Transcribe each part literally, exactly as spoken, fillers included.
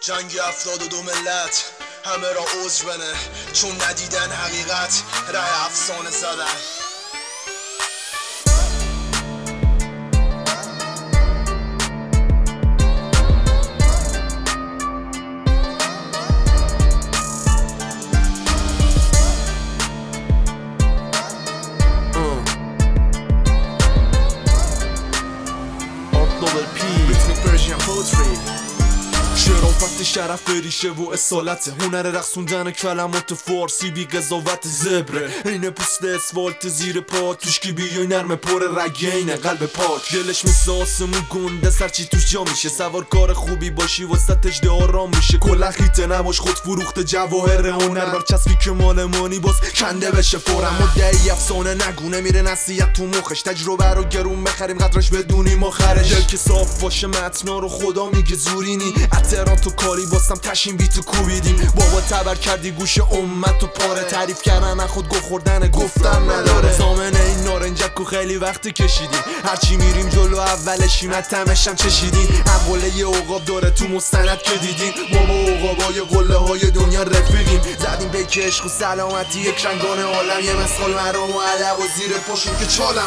جنگ افتاد و دو ملت همه را عذر بنه، چون ندیدن حقیقت ره افسانه زدن. شرافت شرف بریشه و اصالت، هنر رقصوندن کلمات فارسی بی قضاوت زبره، اینه پوست اسفالت زیر پا توش که بیای نرم پر رگینه قلب پاک، دلش مثل آسمون گنده سرچی توش جا میشه، سوار کار خوبی باشی وسط اجده آرام میشه، کلا خیته نباش خود فروخت جواهر هنر بر چسبی که مالمانی باز کنده بشه فورم، مدعی افسانه نگونه میره نصیحت تو مخش، تجربه رو گرون بخریم قدرش بدونیم آخرش، دل که صاف باشه متنا رو خدا میگه زورینی، اتران تو کاری باستم تشین بی تو کوبیدیم، بابا تبر کردی گوش امت تو پاره، تعریف کردن خود گو خوردن گفتن نداره، زامن این نارنجک و خیلی وقتی کشیدیم، هرچی میریم جلو اولشیم تمشم چشیدیم، عقله یه عقاب داره تو مستند که دیدیم، ما با عقابای قله های دنیا رفیقیم، زدیم بیک عشق و سلامتی یک رنگان عالم، یه مسخال مرام و ادب و زیر پاشون که چالم.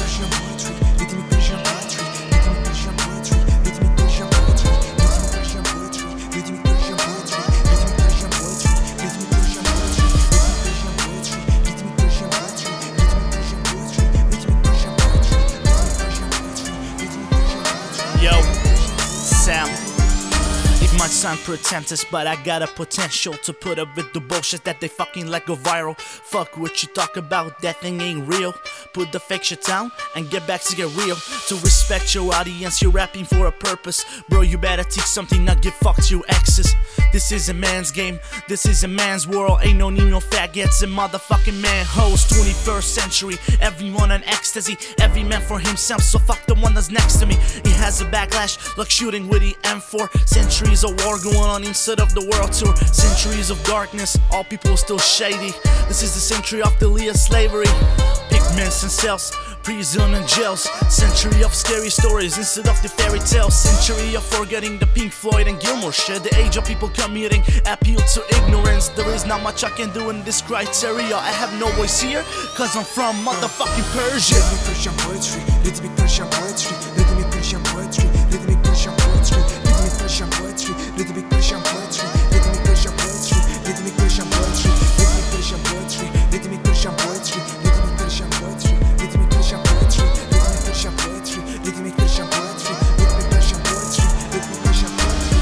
Yo, Sam. It might sound pretentious, but I got a potential to put up with the bullshit that they fucking like go viral. Fuck what you talk about, that thing ain't real. Put the fake shit down and get back to get real. To respect your audience, you're rapping for a purpose. Bro, you better teach something, not give fuck to your exes. This is a man's game, this is a man's world. Ain't no need no faggots and motherfucking man hoes. twenty-first century, everyone on ecstasy. Every man for himself, so fuck the one that's next to me. He has a backlash like shooting with the M four. Centuries of war going on inside of the world tour. Centuries of darkness, all people still shady. This is the century of the Leah slavery. Pigments and cells, prison and jails. Century of scary stories instead of the fairy tales. Century of forgetting the Pink Floyd and Gilmore shit. The age of people committing appeal to ignorance. There is not much I can do in this criteria. I have no voice here, cause I'm from motherfucking Persia. Rhythmic Persian poetry, rhythmic Persian poetry, rhythmic Persian poetry, rhythmic Persian poetry, rhythmic Persian poetry, rhythmic Persian poetry, rhythmic Persian poetry, rhythmic Persian poetry, rhythmic Persian poetry, rhythmic Persian poetry, rhythmic Persian poetry, rhythmic Persian poetry, rhythmic Persian poetry, rhythmic Persian poetry, rhythmic Persian poetry, rhythmic Persian poetry.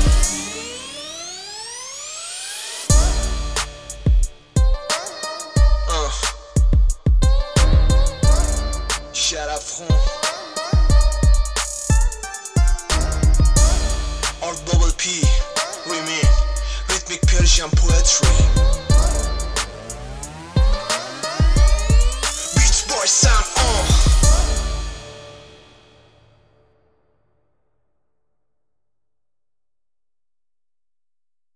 Uh. Sharafkhon R double P, remain rhythmic Persian poetry.